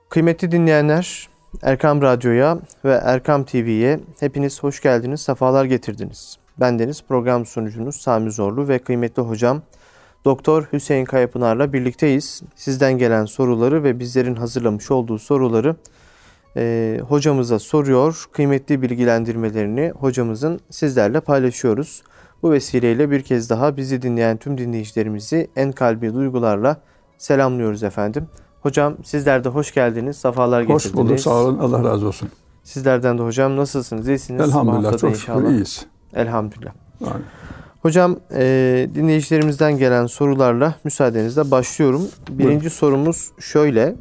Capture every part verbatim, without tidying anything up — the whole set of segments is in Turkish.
Kıymetli dinleyenler, Erkam Radyo'ya ve Erkam T V'ye hepiniz hoş geldiniz, sefalar getirdiniz. Bendeniz program sunucunuz Sami Zorlu ve kıymetli hocam Doktor Hüseyin Kayapınar'la birlikteyiz. Sizden gelen soruları ve bizlerin hazırlamış olduğu soruları e, hocamıza soruyor. Kıymetli bilgilendirmelerini hocamızın sizlerle paylaşıyoruz. Bu vesileyle bir kez daha bizi dinleyen tüm dinleyicilerimizi en kalbi duygularla selamlıyoruz efendim. Hocam sizler de hoş geldiniz, sefalar getirdiniz. Hoş bulduk, sağ olun, Allah razı olsun. Sizlerden de hocam nasılsınız, iyisiniz? Elhamdülillah, çok şükür iyiyiz. Elhamdülillah. Yani. Hocam e, dinleyicilerimizden gelen sorularla müsaadenizle başlıyorum. Birinci Buyurun. Sorumuz şöyle.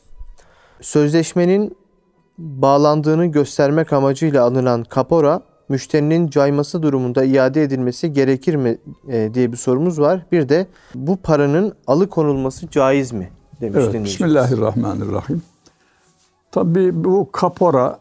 Sözleşmenin bağlandığını göstermek amacıyla alınan kapora, müşterinin cayması durumunda iade edilmesi gerekir mi e, diye bir sorumuz var. Bir de bu paranın alıkonulması caiz mi demiş evet, Bismillahirrahmanirrahim. Tabii bu kapora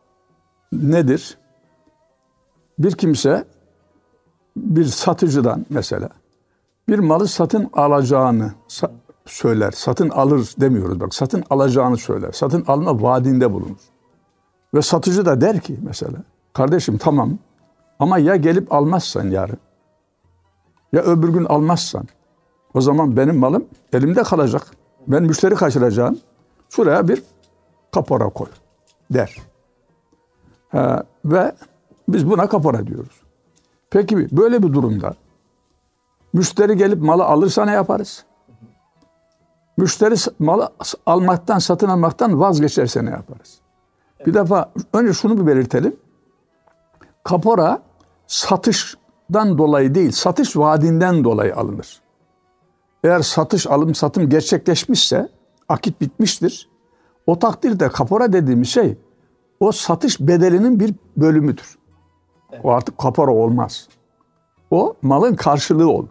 nedir? Bir kimse bir satıcıdan mesela bir malı satın alacağını sa- söyler. Satın alır demiyoruz bak. Satın alacağını söyler. Satın alma vaadinde bulunur. Ve satıcı da der ki mesela, kardeşim tamam ama ya gelip almazsan yarın, ya öbür gün almazsan, o zaman benim malım elimde kalacak. Ben müşteri kaçıracağım. Şuraya bir kapora koy der. Ha, ve biz buna kapora diyoruz. Peki böyle bir durumda müşteri gelip malı alırsa ne yaparız? Müşteri malı almaktan, satın almaktan vazgeçerse ne yaparız? Bir defa önce şunu bir belirtelim. Kapora satıştan dolayı değil, satış vaadinden dolayı alınır. Eğer satış, alım, satım gerçekleşmişse, akit bitmiştir. O takdirde kapora dediğimiz şey, o satış bedelinin bir bölümüdür. O artık kapora olmaz. O malın karşılığı olur.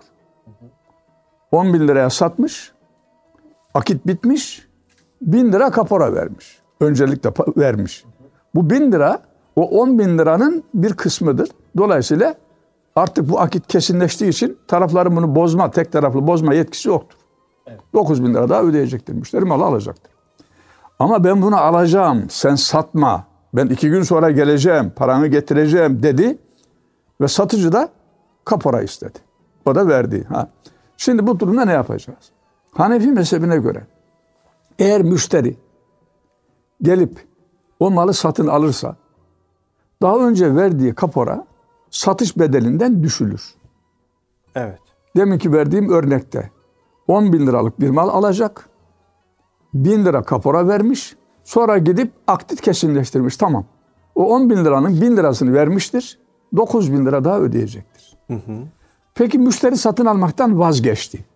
on bin liraya satmış, akit bitmiş, bin lira kapora vermiş. Öncelikle vermiş. Bu bin lira, o on bin liranın bir kısmıdır. Dolayısıyla artık bu akit kesinleştiği için tarafların bunu bozma, tek taraflı bozma yetkisi yoktur. Evet. dokuz bin lira daha ödeyecektir. Müşteri malı alacaktır. Ama ben bunu alacağım, sen satma, ben iki gün sonra geleceğim, paranı getireceğim dedi ve satıcı da kapora istedi. O da verdi. Ha. Şimdi bu durumda ne yapacağız? Hanefi mezhebine göre eğer müşteri gelip o malı satın alırsa daha önce verdiği kapora satış bedelinden düşülür. Evet. Deminki verdiğim örnekte on bin liralık bir mal alacak. bin lira kapora vermiş. Sonra gidip akit kesinleştirmiş. Tamam. O on bin liranın bin lirasını vermiştir. dokuz bin lira daha ödeyecektir. Hı hı. Peki müşteri satın almaktan vazgeçti.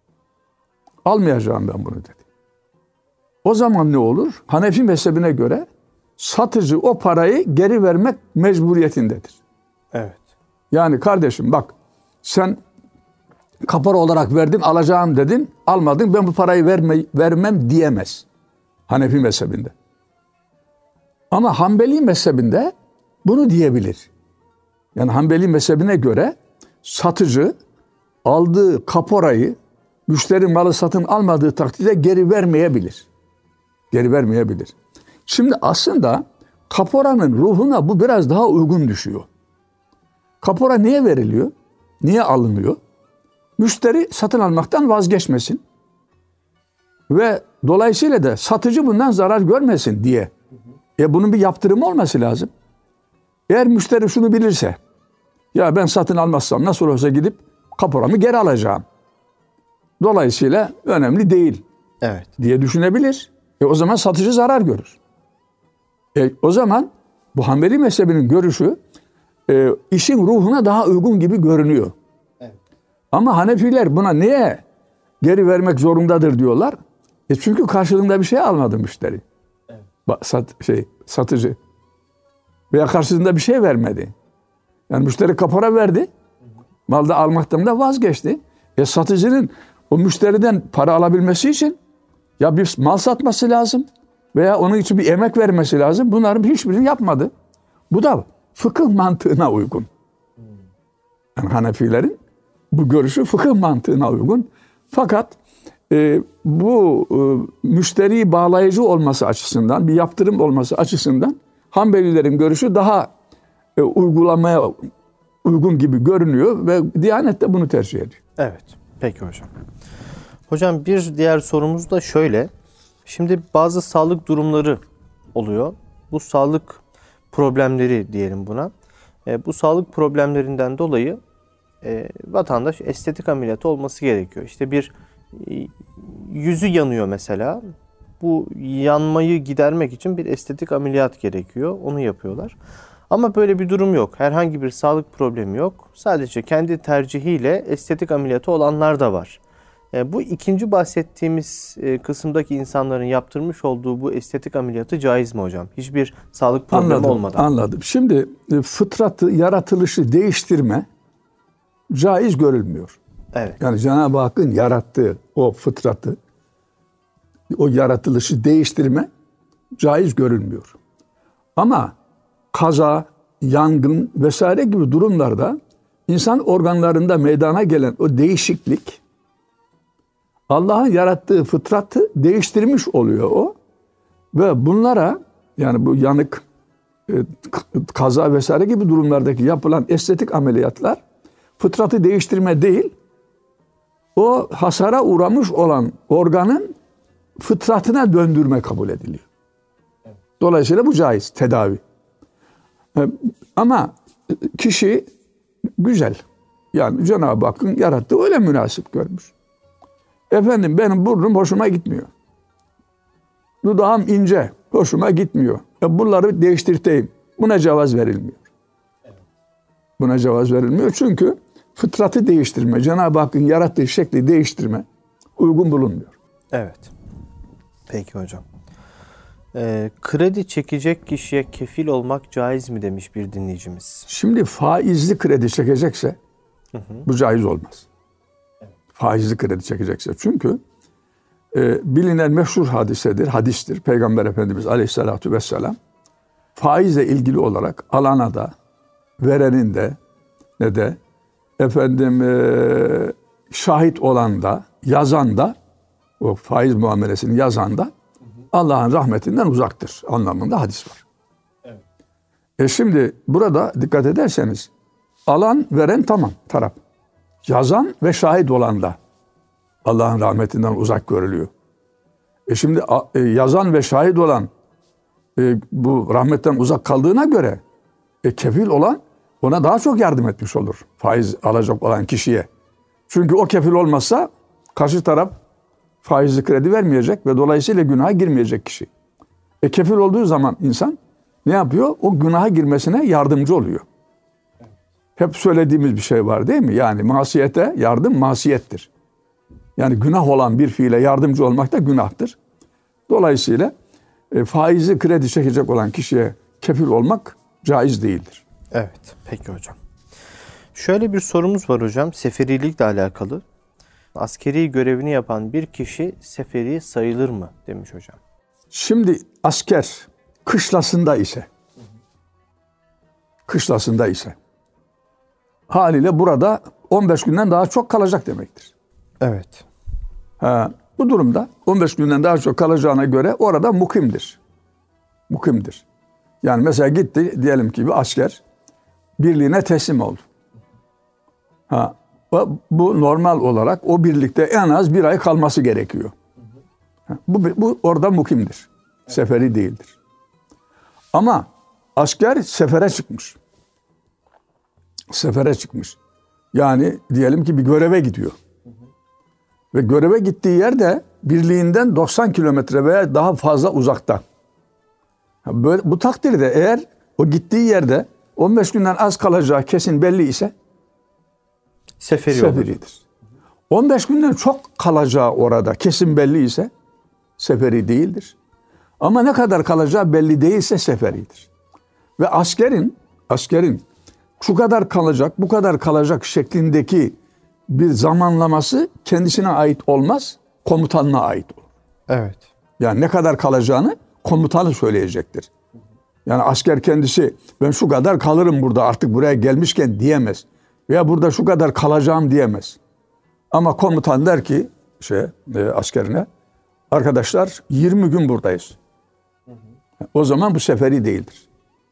Almayacağım ben bunu dedi. O zaman ne olur? Hanefi mezhebine göre satıcı o parayı geri vermek mecburiyetindedir. Evet. Yani kardeşim bak sen kapora olarak verdin, alacağım dedin, almadın, ben bu parayı verme, vermem diyemez. Hanefi mezhebinde. Ama Hanbeli mezhebinde bunu diyebilir. Yani Hanbeli mezhebine göre satıcı aldığı kaporayı müşteri malı satın almadığı takdirde geri vermeyebilir. Geri vermeyebilir. Şimdi aslında kaporanın ruhuna bu biraz daha uygun düşüyor. Kapora niye veriliyor? Niye alınıyor? Müşteri satın almaktan vazgeçmesin. Ve dolayısıyla da satıcı bundan zarar görmesin diye. E bunun bir yaptırımı olması lazım. Eğer müşteri şunu bilirse, ya ben satın almazsam nasıl olsa gidip kaporamı geri alacağım. Dolayısıyla önemli değil. Evet. Diye düşünebilir. E o zaman satıcı zarar görür. E o zaman bu Hanbeli mezhebinin görüşü e, işin ruhuna daha uygun gibi görünüyor. Evet. Ama Hanefiler buna niye geri vermek zorundadır diyorlar. E çünkü karşılığında bir şey almadı müşteri. Evet. Sat, şey, satıcı. Veya karşılığında bir şey vermedi. Yani müşteri kapora verdi. Hı hı. Malda almaktan da vazgeçti. E satıcının o müşteriden para alabilmesi için ya bir mal satması lazım veya onun için bir emek vermesi lazım. Bunların hiçbirini yapmadı. Bu da fıkıh mantığına uygun. Yani Hanefilerin bu görüşü fıkıh mantığına uygun. Fakat e, bu e, müşteriyi bağlayıcı olması açısından, bir yaptırım olması açısından Hanbelilerin görüşü daha e, uygulamaya uygun gibi görünüyor ve Diyanet de bunu tercih ediyor. Evet. Peki hocam. Hocam bir diğer sorumuz da şöyle. Şimdi bazı sağlık durumları oluyor. Bu sağlık problemleri diyelim buna. E, bu sağlık problemlerinden dolayı e, vatandaş estetik ameliyatı olması gerekiyor. İşte bir e, yüzü yanıyor mesela. Bu yanmayı gidermek için bir estetik ameliyat gerekiyor. Onu yapıyorlar. Ama böyle bir durum yok. Herhangi bir sağlık problemi yok. Sadece kendi tercihiyle estetik ameliyatı olanlar da var. E, bu ikinci bahsettiğimiz e, kısımdaki insanların yaptırmış olduğu bu estetik ameliyatı caiz mi hocam? Hiçbir sağlık problemi anladım, olmadan. Anladım. Şimdi e, fıtratı, yaratılışı değiştirme caiz görülmüyor. Evet. Yani Cenab-ı Hakk'ın yarattığı o fıtratı, o yaratılışı değiştirme caiz görülmüyor. Ama kaza, yangın vesaire gibi durumlarda insan organlarında meydana gelen o değişiklik Allah'ın yarattığı fıtratı değiştirmiş oluyor o. Ve bunlara yani bu yanık, kaza vesaire gibi durumlardaki yapılan estetik ameliyatlar fıtratı değiştirme değil, o hasara uğramış olan organın fıtratına döndürme kabul ediliyor. Dolayısıyla bu caiz tedavi. Ama kişi güzel. Yani Cenab-ı Hakk'ın yarattığı öyle münasip görmüş. Efendim benim burnum hoşuma gitmiyor. Dudağım ince, hoşuma gitmiyor. E bunları değiştirteyim. Buna cevaz verilmiyor. Buna cevaz verilmiyor çünkü fıtratı değiştirme, Cenab-ı Hakk'ın yarattığı şekli değiştirme uygun bulunmuyor. Evet. Peki hocam. Ee, kredi çekecek kişiye kefil olmak caiz mi demiş bir dinleyicimiz. Şimdi faizli kredi çekecekse hı hı. bu caiz olmaz. Evet. Faizli kredi çekecekse. Çünkü e, bilinen meşhur hadisedir, hadistir. Peygamber Efendimiz Aleyhisselatü Vesselam faizle ilgili olarak alana da, verenin de ne de efendim e, şahit olan da, yazan da, o faiz muamelesini yazan da Allah'ın rahmetinden uzaktır anlamında hadis var. Evet. E şimdi burada dikkat ederseniz alan veren tamam taraf. Yazan ve şahit olan da Allah'ın rahmetinden uzak görülüyor. E şimdi e, yazan ve şahit olan e, bu rahmetten uzak kaldığına göre e, kefil olan ona daha çok yardım etmiş olur. Faiz alacak olan kişiye. Çünkü o kefil olmazsa karşı taraf faizli kredi vermeyecek ve dolayısıyla günaha girmeyecek kişi. E kefil olduğu zaman insan ne yapıyor? O günaha girmesine yardımcı oluyor. Hep söylediğimiz bir şey var değil mi? Yani masiyete yardım masiyettir. Yani günah olan bir fiile yardımcı olmak da günahtır. Dolayısıyla e, faizli kredi çekecek olan kişiye kefil olmak caiz değildir. Evet, peki hocam. Şöyle bir sorumuz var hocam, seferilikle alakalı. Askeri görevini yapan bir kişi seferi sayılır mı demiş hocam. Şimdi asker kışlasında ise, kışlasında ise haliyle burada on beş günden daha çok kalacak demektir. Evet. Ha, bu durumda on beş günden daha çok kalacağına göre orada mukimdir. Mukimdir. Yani mesela gitti diyelim ki bir asker birliğine teslim oldu. Ha, bu normal olarak o birlikte en az bir ay kalması gerekiyor. Bu, bu orada mukimdir. Seferi değildir. Ama asker sefere çıkmış. Sefere çıkmış. Yani diyelim ki bir göreve gidiyor. Ve göreve gittiği yerde birliğinden doksan kilometre veya daha fazla uzakta. Böyle, bu takdirde eğer o gittiği yerde on beş günden az kalacağı kesin belli ise Seferi seferidir. on beş günden çok kalacağı orada kesin belli ise seferi değildir. Ama ne kadar kalacağı belli değilse seferidir. Ve askerin askerin şu kadar kalacak, bu kadar kalacak şeklindeki bir zamanlaması kendisine ait olmaz, komutanına ait olur. Evet. Yani ne kadar kalacağını komutanı söyleyecektir. Yani asker kendisi ben şu kadar kalırım burada artık buraya gelmişken diyemez. Veya burada şu kadar kalacağım diyemez. Ama komutan der ki şey e, askerine. Arkadaşlar yirmi gün buradayız. Hı hı. O zaman bu seferi değildir.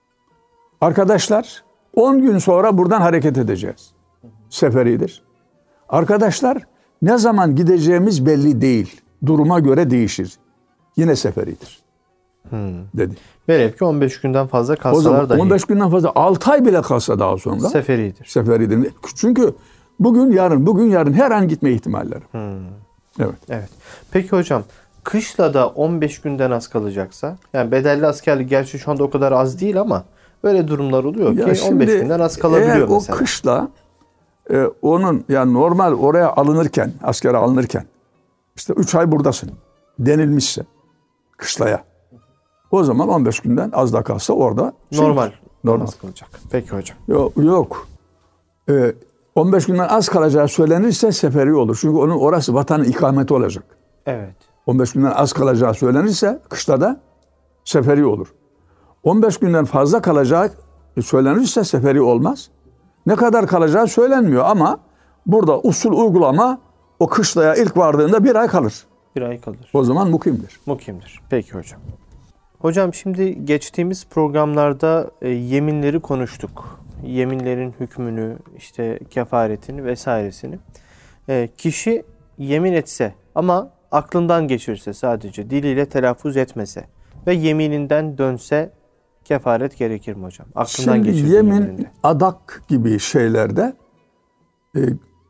Arkadaşlar on gün sonra buradan hareket edeceğiz. Hı hı. Seferidir. Arkadaşlar ne zaman gideceğimiz belli değil. Duruma göre değişir. Yine seferidir. Hmm. Dedi. Velev ki on beş günden fazla kalsalar o zaman dahi. on beş günden fazla, altı ay bile kalsa daha sonra. Seferidir. Seferidir. Çünkü bugün yarın, bugün yarın her an gitme ihtimalleri. Hmm. Evet. Evet. Peki hocam, kışla da on beş günden az kalacaksa, yani bedelli askerlik gerçi şu anda o kadar az değil ama öyle durumlar oluyor ya ki on beş günden az kalabiliyor eğer mesela. O kışla e, onun yani normal oraya alınırken, askere alınırken işte üç ay buradasın denilmişse kışlaya. O zaman on beş günden az da kalsa orada normal normal kalacak. Peki hocam. Yok yok. Ee, on beş günden az kalacağı söylenirse seferi olur. Çünkü onun orası vatanın ikameti olacak. Evet. on beş günden az kalacağı söylenirse kışta da seferi olur. on beş günden fazla kalacağı söylenirse seferi olmaz. Ne kadar kalacağı söylenmiyor ama burada usul uygulama o kışlaya ilk vardığında bir ay kalır. Bir ay kalır. O zaman mukimdir. Mukimdir. Peki hocam. Hocam şimdi geçtiğimiz programlarda e, yeminleri konuştuk. Yeminlerin hükmünü, işte kefaretini vesairesini. E, kişi yemin etse ama aklından geçirse sadece, diliyle telaffuz etmese ve yemininden dönse kefaret gerekir mi hocam? Aklından Şimdi geçirdiği yemin, yemininde. adak gibi şeylerde e,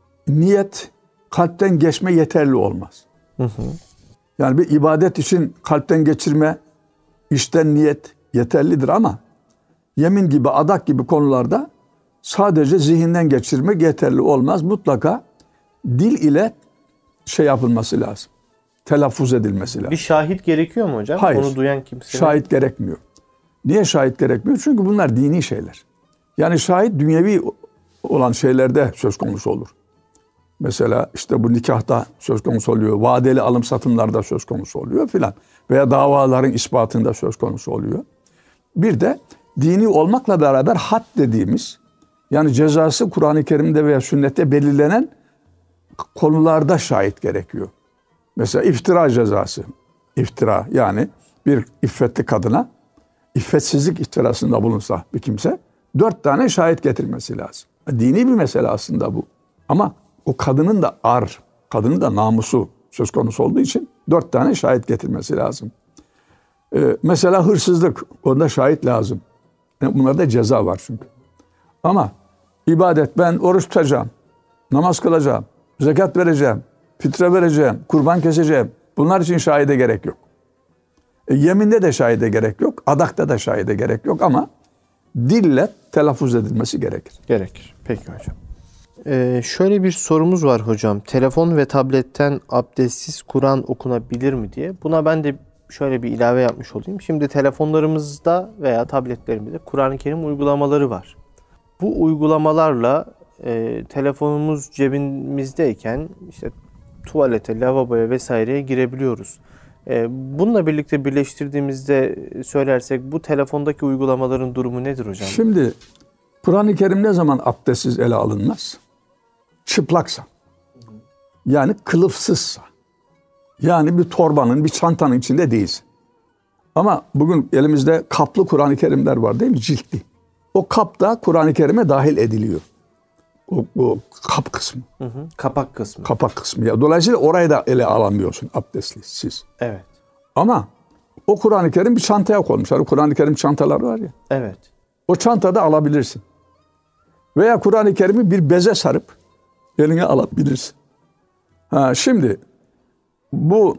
niyet kalpten geçme yeterli olmaz. Hı hı. Yani bir ibadet için kalpten geçirme, işten niyet yeterlidir ama yemin gibi, adak gibi konularda sadece zihinden geçirmek yeterli olmaz. Mutlaka dil ile şey yapılması lazım. Telaffuz edilmesi lazım. Bir şahit gerekiyor mu hocam? Hayır. Onu duyan kimse. Şahit gerekmiyor. Niye şahit gerekmiyor? Çünkü bunlar dini şeyler. Yani şahit dünyevi olan şeylerde söz konusu olur. Mesela işte bu nikahta söz konusu oluyor. Vadeli alım satımlarda söz konusu oluyor filan. Veya davaların ispatında söz konusu oluyor. Bir de dini olmakla beraber had dediğimiz, yani cezası Kur'an-ı Kerim'de veya sünnette belirlenen konularda şahit gerekiyor. Mesela iftira cezası. İftira yani bir iffetli kadına iffetsizlik iftirasında bulunsa bir kimse dört tane şahit getirmesi lazım. Dini bir mesele aslında bu. Ama o kadının da ar, kadının da namusu söz konusu olduğu için dört tane şahit getirmesi lazım. Ee, mesela hırsızlık, onda şahit lazım. Yani bunlarda ceza var çünkü. Ama ibadet, ben oruç tutacağım, namaz kılacağım, zekat vereceğim, fitre vereceğim, kurban keseceğim. Bunlar için şahide gerek yok. E, yeminde de şahide gerek yok, adakta da şahide gerek yok ama dille telaffuz edilmesi gerekir. Gerekir. Peki hocam. Ee, şöyle bir sorumuz var hocam. Telefon ve tabletten abdestsiz Kur'an okunabilir mi diye. Buna ben de şöyle bir ilave yapmış olayım. Şimdi telefonlarımızda veya tabletlerimizde Kur'an-ı Kerim uygulamaları var. Bu uygulamalarla e, telefonumuz cebimizdeyken işte tuvalete, lavaboya vesaireye girebiliyoruz. E, bununla birlikte birleştirdiğimizde söylersek bu telefondaki uygulamaların durumu nedir hocam? Şimdi Kur'an-ı Kerim ne zaman abdestsiz ele alınmaz? Çıplaksa. Yani kılıfsızsa. Yani bir torbanın, bir çantanın içinde değilsin. Ama bugün elimizde kaplı Kur'an-ı Kerimler var değil mi? Ciltli. O kap da Kur'an-ı Kerim'e dahil ediliyor. O, o kap kısmı. Hı hı, kapak kısmı. Kapak kısmı. Ya. Dolayısıyla orayı da ele alamıyorsun abdestsiz. Evet. Ama o Kur'an-ı Kerim bir çantaya koymuşlar. O Kur'an-ı Kerim çantaları var ya. Evet. O çantada alabilirsin. Veya Kur'an-ı Kerim'i bir beze sarıp eline alabilirsin. Ha, şimdi bu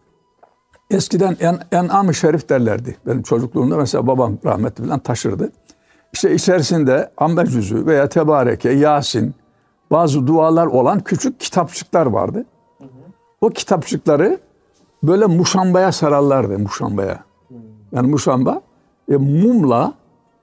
eskiden en, En'am-ı Şerif derlerdi. Benim çocukluğumda mesela babam rahmetli falan taşırdı. İşte içerisinde Ambe Cüzü veya Tebareke, Yasin, bazı dualar olan küçük kitapçıklar vardı. Hı hı. O kitapçıkları böyle muşambaya sararlardı, muşambaya. Hı. Yani muşamba e, mumla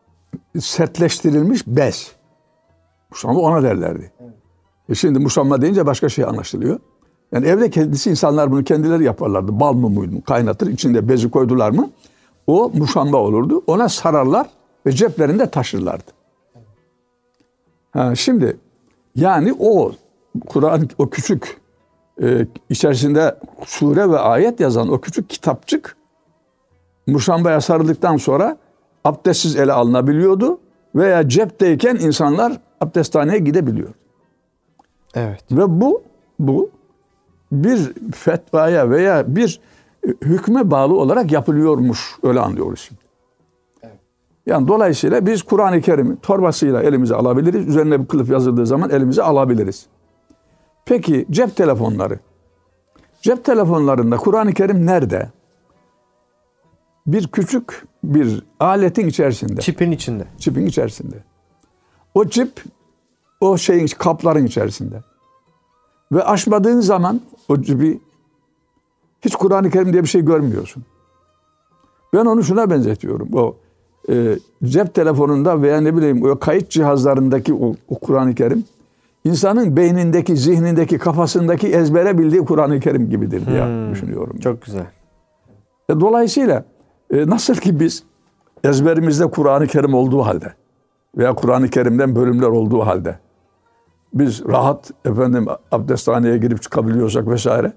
sertleştirilmiş bez. Muşamba ona derlerdi. Hı. E şimdi muşamba deyince başka şey anlaşılıyor. Yani evde kendisi insanlar bunu kendileri yaparlardı. Bal mumuydu, kaynatır, içinde bezi koydular mı o muşamba olurdu. Ona sararlar ve ceplerinde taşırlardı. Ha, şimdi yani o Kur'an, o küçük e, içerisinde sure ve ayet yazan o küçük kitapçık muşambaya sarıldıktan sonra abdestsiz ele alınabiliyordu veya cepteyken insanlar abdesthaneye gidebiliyor. Evet. Ve bu bu bir fetvaya veya bir hükme bağlı olarak yapılıyormuş, öyle anlıyoruz şimdi. Evet. Yani dolayısıyla biz Kur'an-ı Kerim'i torbasıyla elimize alabiliriz. Üzerine bir kılıf yazıldığı zaman elimize alabiliriz. Peki cep telefonları. Cep telefonlarında Kur'an-ı Kerim nerede? Bir küçük bir aletin içerisinde. Çipin içinde. Çipin içerisinde. O çip o şeyin kapların içerisinde. Ve açmadığın zaman o cipi hiç Kur'an-ı Kerim diye bir şey görmüyorsun. Ben onu şuna benzetiyorum. O e, cep telefonunda veya ne bileyim o kayıt cihazlarındaki o, o Kur'an-ı Kerim insanın beynindeki, zihnindeki, kafasındaki ezbere bildiği Kur'an-ı Kerim gibidir diye hmm, düşünüyorum. Çok güzel. E, dolayısıyla e, nasıl ki biz ezberimizde Kur'an-ı Kerim olduğu halde veya Kur'an-ı Kerim'den bölümler olduğu halde biz rahat efendim abdesthaneye girip çıkabiliyorsak vesaire.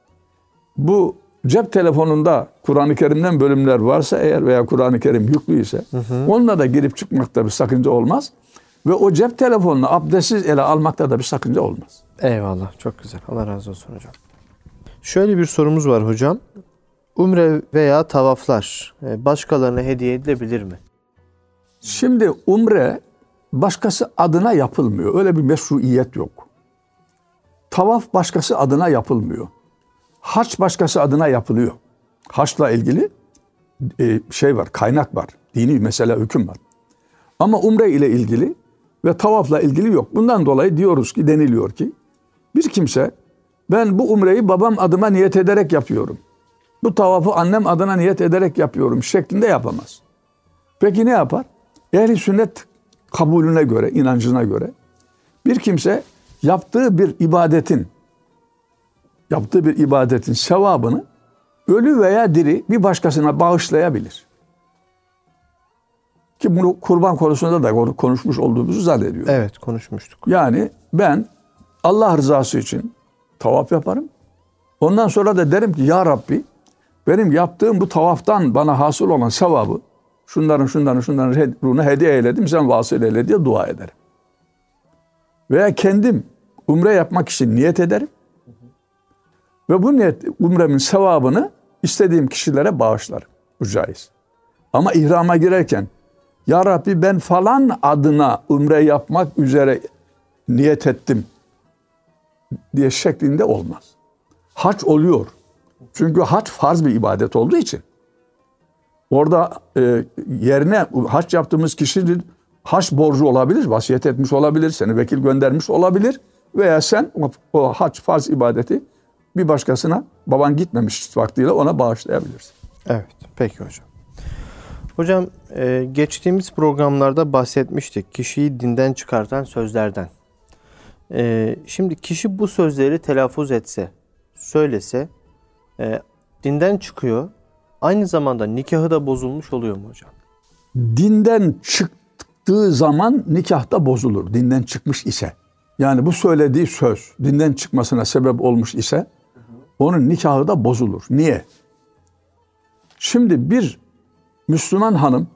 Bu cep telefonunda Kur'an-ı Kerim'den bölümler varsa eğer veya Kur'an-ı Kerim yüklüyse hı hı. onunla da girip çıkmakta bir sakınca olmaz. Ve o cep telefonunu abdestsiz ele almakta da bir sakınca olmaz. Eyvallah. Çok güzel. Allah razı olsun hocam. Şöyle bir sorumuz var hocam. Umre veya tavaflar başkalarına hediye edilebilir mi? Şimdi umre başkası adına yapılmıyor. Öyle bir meşruiyet yok. Tavaf başkası adına yapılmıyor. Hac başkası adına yapılıyor. Haçla ilgili e, şey var, kaynak var. Dini mesela hüküm var. Ama umre ile ilgili ve tavafla ilgili yok. Bundan dolayı diyoruz ki, deniliyor ki bir kimse ben bu umreyi babam adıma niyet ederek yapıyorum. Bu tavafı annem adına niyet ederek yapıyorum şeklinde yapamaz. Peki ne yapar? Ehl-i sünnet kabulüne göre, inancına göre bir kimse yaptığı bir ibadetin yaptığı bir ibadetin sevabını ölü veya diri bir başkasına bağışlayabilir. Ki bunu kurban konusunda da konuşmuş olduğumuzu zannediyorum. Evet, konuşmuştuk. Yani ben Allah rızası için tavaf yaparım. Ondan sonra da derim ki ya Rabbi benim yaptığım bu tavaftan bana hasıl olan sevabı şunların şunların şunların ruhuna hediye eyledim, sen vasıl eyle diye dua ederim. Veya kendim umre yapmak için niyet ederim. Ve bu niyet, umremin sevabını istediğim kişilere bağışlarım. Bu caiz. Ama ihrama girerken ya Rabbi ben falan adına umre yapmak üzere niyet ettim diye şeklinde olmaz. Hac oluyor. Çünkü hac farz bir ibadet olduğu için. Orada e, yerine hac yaptığımız kişinin hac borcu olabilir, vasiyet etmiş olabilir, seni vekil göndermiş olabilir veya sen o, o hac farz ibadeti bir başkasına baban gitmemiş vaktiyle ona bağışlayabilirsin. Evet, peki hocam. Hocam e, geçtiğimiz programlarda bahsetmiştik kişiyi dinden çıkartan sözlerden. E, şimdi kişi bu sözleri telaffuz etse, söylese e, dinden çıkıyor. Aynı zamanda nikahı da bozulmuş oluyor mu hocam? Dinden çıktığı zaman nikah da bozulur. Dinden çıkmış ise. Yani bu söylediği söz dinden çıkmasına sebep olmuş ise hı hı. onun nikahı da bozulur. Niye? Şimdi bir Müslüman hanım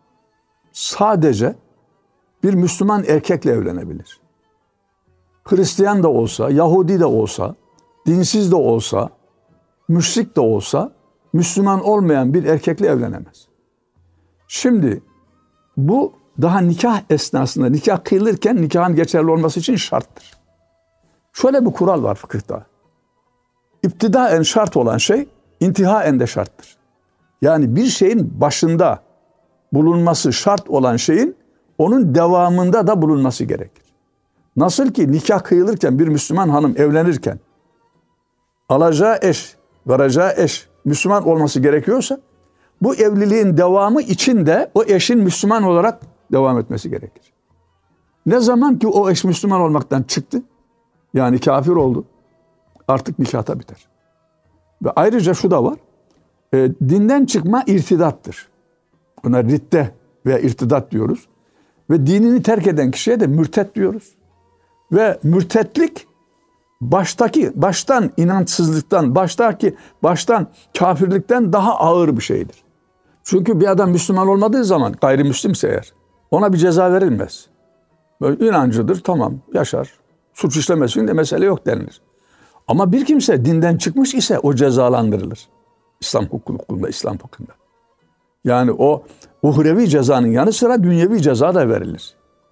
sadece bir Müslüman erkekle evlenebilir. Hristiyan da olsa, Yahudi de olsa, dinsiz de olsa, müşrik de olsa Müslüman olmayan bir erkekle evlenemez. Şimdi bu daha nikah esnasında, nikah kıyılırken nikahın geçerli olması için şarttır. Şöyle bir kural var fıkıhta. İptidaen şart olan şey, intihaen de şarttır. Yani bir şeyin başında bulunması şart olan şeyin onun devamında da bulunması gerekir. Nasıl ki nikah kıyılırken bir Müslüman hanım evlenirken alacağı eş, varacağı eş Müslüman olması gerekiyorsa bu evliliğin devamı için de o eşin Müslüman olarak devam etmesi gerekir. Ne zaman ki o eş Müslüman olmaktan çıktı, yani kafir oldu, artık nikahta biter. Ve ayrıca şu da var, e, dinden çıkma irtidattır. Buna ridde veya irtidat diyoruz. Ve dinini terk eden kişiye de mürtet diyoruz. Ve mürtetlik baştaki, baştan inançsızlıktan, baştaki, baştan kafirlikten daha ağır bir şeydir. Çünkü bir adam Müslüman olmadığı zaman, gayrimüslimse eğer, ona bir ceza verilmez. Böyle inancıdır, tamam, yaşar. Suç işlemesin de mesele yok denilir. Ama bir kimse dinden çıkmış ise o cezalandırılır. İslam hukukunda, İslam fıkhında. Yani o uhrevi cezanın yanı sıra dünyevi ceza da verilir.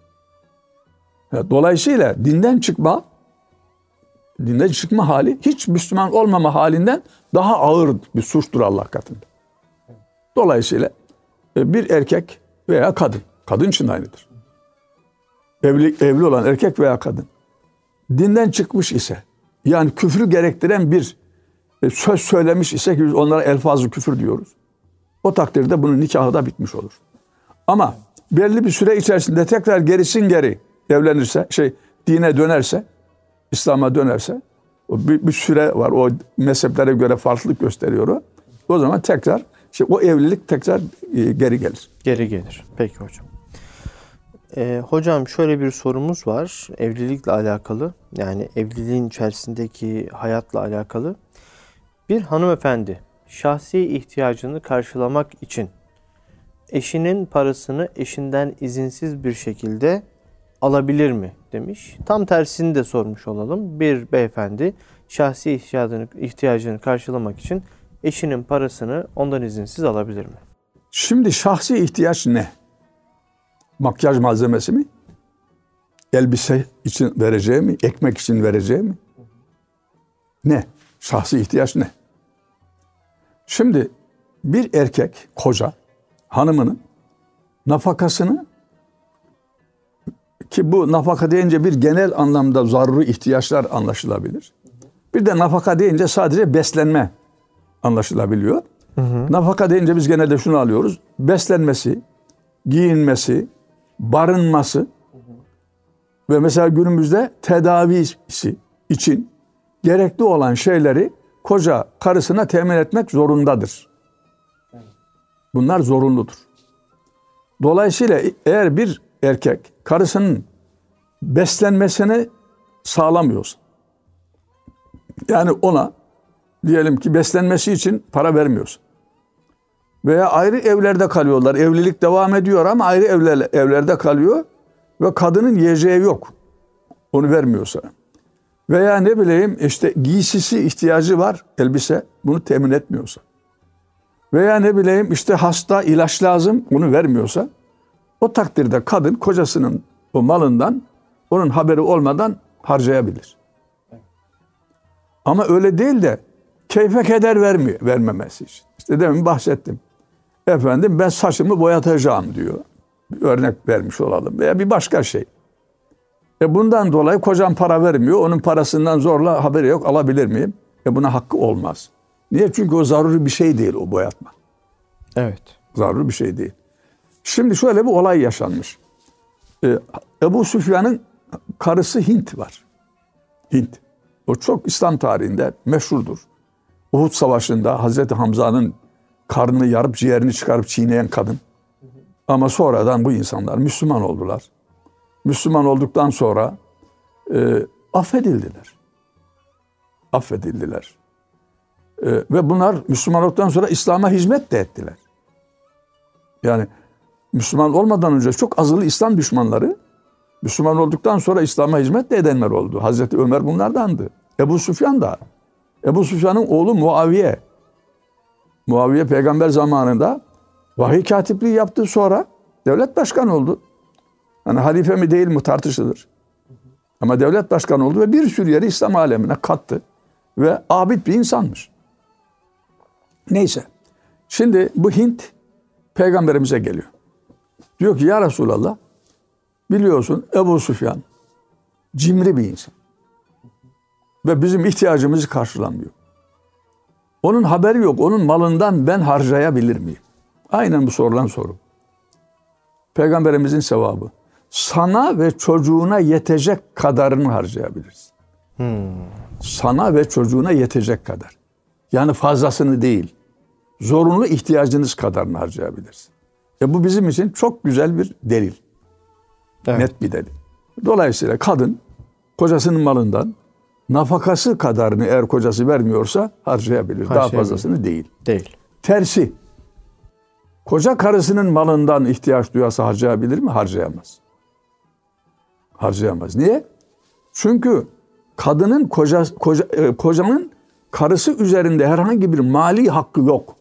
Dolayısıyla dinden çıkma, dinden çıkma hali hiç Müslüman olmama halinden daha ağır bir suçtur Allah katında. Dolayısıyla bir erkek veya kadın, kadın için aynıdır. Evli, evli olan erkek veya kadın dinden çıkmış ise, yani küfrü gerektiren bir söz söylemiş ise ki biz onlara elfaz-ı küfür diyoruz. O takdirde bunun nikahı da bitmiş olur. Ama belli bir süre içerisinde tekrar gerisin geri evlenirse, şey dine dönerse, İslam'a dönerse, o bir, bir süre var. O mezheplere göre farklılık gösteriyor o. O zaman tekrar işte o evlilik tekrar e, geri gelir. Geri gelir. Peki hocam. Ee, hocam şöyle bir sorumuz var. Evlilikle alakalı. Yani evliliğin içerisindeki hayatla alakalı. Bir hanımefendi şahsi ihtiyacını karşılamak için eşinin parasını eşinden izinsiz bir şekilde alabilir mi demiş. Tam tersini de sormuş olalım. Bir beyefendi şahsi ihtiyacını, ihtiyacını karşılamak için eşinin parasını ondan izinsiz alabilir mi? Şimdi şahsi ihtiyaç ne? Makyaj malzemesi mi? Elbise için vereceği mi? Ekmek için vereceği mi? Ne? Şahsi ihtiyaç ne? Şimdi bir erkek, koca, hanımının nafakasını, ki bu nafaka deyince bir genel anlamda zaruri ihtiyaçlar anlaşılabilir. Bir de nafaka deyince sadece beslenme anlaşılabiliyor. Hı hı. Nafaka deyince biz genelde şunu alıyoruz. Beslenmesi, giyinmesi, barınması, hı hı, ve mesela günümüzde tedavisi için gerekli olan şeyleri koca karısına temin etmek zorundadır. Bunlar zorunludur. Dolayısıyla eğer bir erkek karısının beslenmesini sağlamıyorsa, yani ona diyelim ki beslenmesi için para vermiyorsa veya ayrı evlerde kalıyorlar, evlilik devam ediyor ama ayrı evler, evlerde kalıyor ve kadının yiyeceği yok, onu vermiyorsa veya ne bileyim işte giysisi ihtiyacı var, elbise, bunu temin etmiyorsa veya ne bileyim işte hasta, ilaç lazım, onu vermiyorsa, o takdirde kadın kocasının o malından onun haberi olmadan harcayabilir. Ama öyle değil de keyfe keder vermiyor, vermemesi için. İşte demin bahsettim. Efendim ben saçımı boyatacağım diyor. Bir örnek vermiş olalım veya bir başka şey. E bundan dolayı kocam para vermiyor. Onun parasından zorla haberi yok, alabilir miyim? E buna hakkı olmaz. Niye? Çünkü o zaruri bir şey değil o boyatma. Evet. Zaruri bir şey değil. Şimdi şöyle bir olay yaşanmış. Ee, Ebu Süfyan'ın karısı Hint var. Hint. O çok İslam tarihinde meşhurdur. Uhud Savaşı'nda Hazreti Hamza'nın karnını yarıp ciğerini çıkarıp çiğneyen kadın. Ama sonradan bu insanlar Müslüman oldular. Müslüman olduktan sonra e, affedildiler. Affedildiler. E, ve bunlar Müslüman olduktan sonra İslam'a hizmet de ettiler. Yani Müslüman olmadan önce çok azılı İslam düşmanları, Müslüman olduktan sonra İslam'a hizmet de edenler oldu. Hazreti Ömer bunlardandı. Ebu Süfyan da. Ebu Süfyan'ın oğlu Muaviye. Muaviye peygamber zamanında vahiy katipliği yaptı, sonra devlet başkanı oldu. Yani halife mi değil mi tartışılır. Ama devlet başkanı oldu ve bir sürü yeri İslam alemine kattı. Ve abid bir insanmış. Neyse. Şimdi bu Hint peygamberimize geliyor. Diyor ki ya Resulallah, biliyorsun Ebu Süfyan cimri bir insan. Ve bizim ihtiyacımızı karşılamıyor. Onun haberi yok. Onun malından ben harcayabilir miyim? Aynen bu sorulan soru. Peygamberimizin sevabı. Sana ve çocuğuna yetecek kadarını harcayabilirsin. Hmm. Sana ve çocuğuna yetecek kadar. Yani fazlasını değil. Zorunlu ihtiyacınız kadarını harcayabilirsin. E bu bizim için çok güzel bir delil. Evet. Net bir delil. Dolayısıyla kadın kocasının malından nafakası kadarını eğer kocası vermiyorsa harcayabilir. Daha fazlasını değil. Değil. Tersi. Koca karısının malından ihtiyaç duyarsa harcayabilir mi? Harcayamaz. Harcayamaz. Niye? Çünkü kadının koca, koca, e, kocanın karısı üzerinde herhangi bir mali hakkı yok.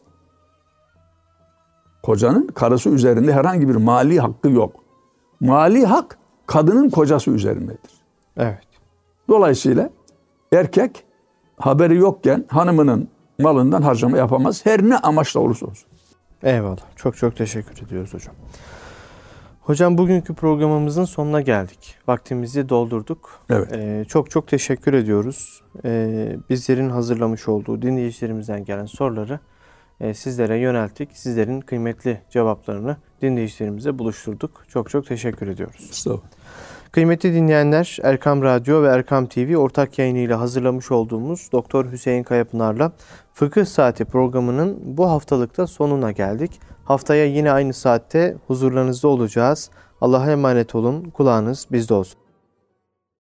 Kocanın karısı üzerinde herhangi bir mali hakkı yok. Mali hak kadının kocası üzerindedir. Evet. Dolayısıyla erkek haberi yokken hanımının malından harcama yapamaz. Her ne amaçla olursa olsun. Eyvallah. Çok çok teşekkür ediyoruz hocam. Hocam bugünkü programımızın sonuna geldik. Vaktimizi doldurduk. Evet. Ee, çok çok teşekkür ediyoruz. Ee, bizlerin hazırlamış olduğu dinleyicilerimizden gelen soruları e, sizlere yönelttik. Sizlerin kıymetli cevaplarını dinleyicilerimize buluşturduk. Çok çok teşekkür ediyoruz. Estağfurullah. Kıymetli dinleyenler, Erkam Radyo ve Erkam T V ortak yayınıyla hazırlamış olduğumuz Doktor Hüseyin Kayapınar'la Fıkıh Saati programının bu haftalıkta sonuna geldik. Haftaya yine aynı saatte huzurlarınızda olacağız. Allah'a emanet olun. Kulağınız bizde olsun.